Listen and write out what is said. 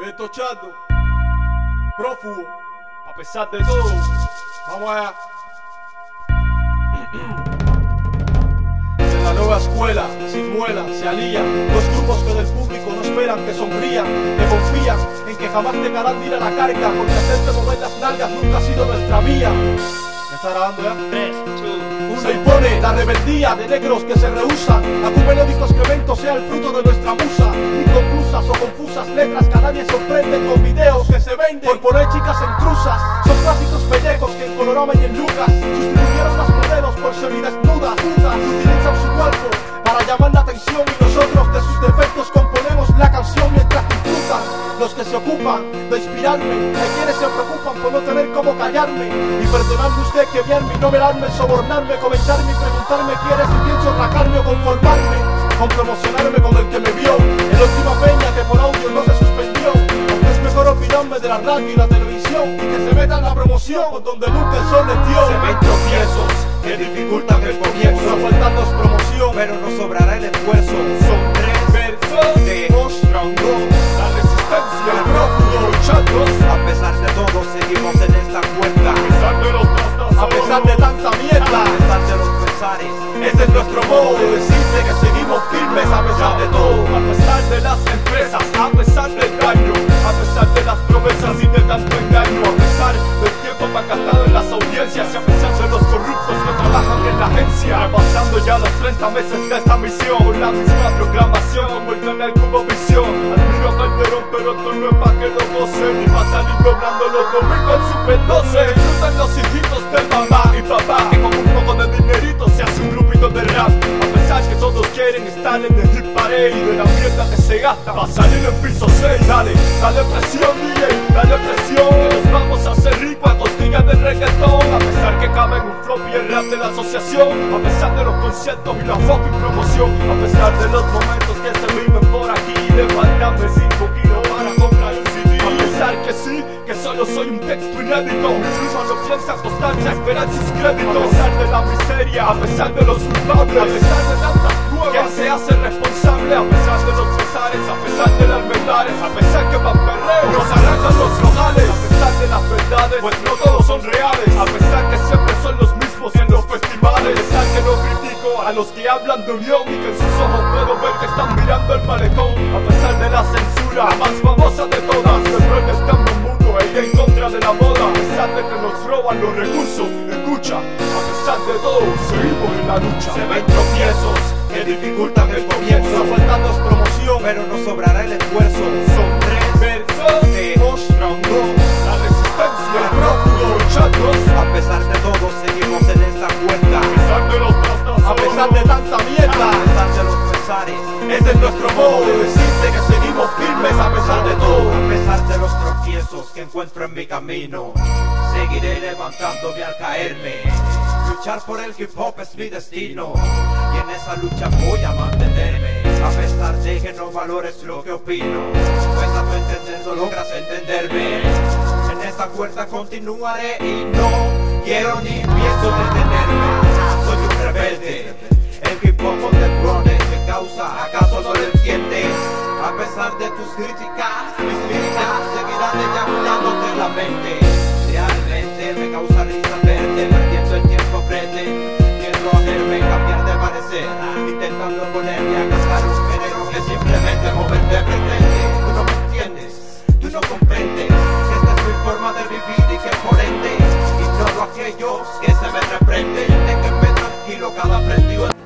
Retochando, prófugo, a pesar de todo, vamos allá. En la nueva escuela, sin muela, se alían los grupos que del público no esperan que sonrían, que confían en que jamás dejarán de ir a la carga, porque hacerte mover las nalgas nunca ha sido nuestra vía. ¿Me está grabando ya? 3, 2, 1. Se impone la rebeldía de negros que se rehusan a que un melódico excremento sea el fruto de nuestra musa. Inconclusas o confusas letras que a nadie sorprenden con videos que se venden por poner chicas intrusas. Son clásicos pellejos que en Colorama y en Lucas sustituyeron las modelos por semidesnudas, putas, que utilizan su cuerpo para llamar la atención, y nosotros de sus defectos componemos la canción mientras disfrutan los que se ocupan de inspirarme. Hay quienes se preocupan por no tener cómo callarme, y perdonadme usted que veanme y no velarme, sobornarme, comentarme y preguntarme quiere si pienso rajarme o conformarme con promocionarme con el que me vio en la última peña que por audio no se suspendió. Aunque es mejor olvidarme de la radio y la televisión y que se metan la promoción por donde nunca el sol les dio. Se ven tropiezos que dificultan el comienzo, no faltando es promoción, pero no sobrará el esfuerzo. Son 3 versos demostrando la resistencia, el prófugo luchando. A pesar de todo seguimos en esta cuerda, A pesar de los trastornos, a pesar de tanta mierda, a pesar de los pesares. ese es nuestro modo de decirte que seguimos firmes a pesar de todo. A pesar de las empresas, a pesar del daño, a pesar de las promesas y de tanto engaño, a pesar del tiempo gastado en las audiencias, y a pesar de los corruptos que trabajan en la agencia. Repasando ya los 30 meses de esta misión, con la misma programación envuelta en el cubo visión. Admiro a Calderón, pero esto no es pa' que lo gocen, ni pa' salir cobrando los domingos en Super 12. Disfrutan los hijitos de mamá y papá, que con un poco de dinerito se hace un grupito de rap. A pesar que todos quieren estar en el hit parade y de la mierda que se gasta pa' salir en piso 6. Dale presión, DJ, dale presión, que nos vamos a hacer ricos a costillas del reggaetón. A pesar que cabe en un flop y el rap de la asociación, a pesar de los conciertos y la fucking promoción, a pesar de los momentos que se viven por aquí, de faltarme 5 kilos para comprar un CD. A pesar que sí, que solo soy un texto inédito, mi prima no piensa acostarse a esperar sus créditos. A pesar de la miseria, a pesar de los culpables, a pesar de tantas pruebas, ¿quién se hace responsable? A pesar de los pesares, a pesar de las verdades, a pesar que van perreos, nos arrancan los rogales, a pesar de las verdades, pues no todos son reales, a pesar que siempre son los mismos en los festivales, a pesar que no critico a los que hablan de unión y que en sus ojos puedo ver que están mirando el malecón. A pesar de la censura, la más famosa de todas, siempre que estamos en mundo e ir en contra de la moda, a pesar de que nos roban los recursos, escucha, a pesar de todo, seguimos en la lucha. Se ven tropiezos que dificultan el comienzo, no faltando es promoción, pero no sobrará el esfuerzo. Son 3 versos demostrando la resistencia, el prófugo luchando. A pesar de todo seguimos en esta cuerda, A pesar de los trastornos, a pesar de tanta mierda, a pesar de los pesares. ese es nuestro modo de decirte que seguimos firmes a pesar de todo. A pesar de los tropiezos que encuentro en mi camino, seguiré levantándome al caerme. Luchar por el hip hop es mi destino, y en esa lucha voy a mantenerme. A pesar de que no valores lo que opino, pues a tu entender no logras entenderme. En esta cuerda continuaré y no quiero ni pienso detenerme. Soy un rebelde, el hip hop contemporáneo mi causa, ¿acaso no lo entiendes? A pesar de tus críticas, mis críticas seguirán eyaculándote en la mente. Realmente me causa risa verte perdiendo el tiempo pretendiendo hacerme cambiar de parecer, intentando ponerme a cantar un género que simplemente moverte pretende. Tú no me entiendes, tú no comprendes que esta es mi forma de vivir y que por ende ignoro a aquellos que se me reprenden. Déjenme tranquilo, cada prendido